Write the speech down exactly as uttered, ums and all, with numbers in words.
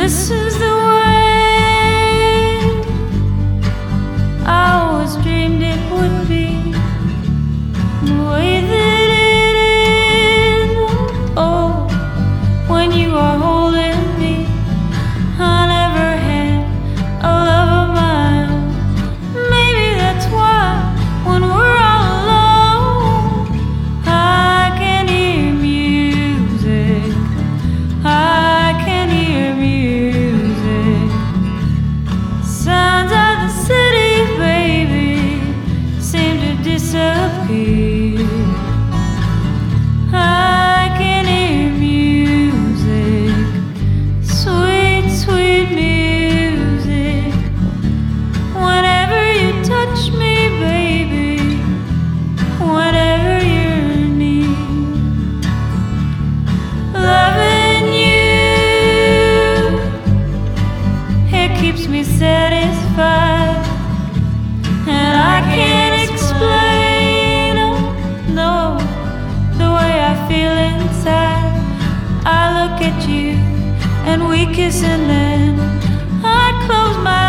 This is the way I always dreamed it would be, the way that it is. Oh, when you are holding me, I never had a love of my own. Maybe that's why when we're all alone, I can hear music. I can hear music. Sounds of the city, baby, seem to disappear. I can hear music, sweet, sweet music. Whenever you touch me, baby, whenever you're near, loving you, it keeps me satisfied, and I can't explain, oh, no, the way I feel inside. I look at you and we kiss, and then I close my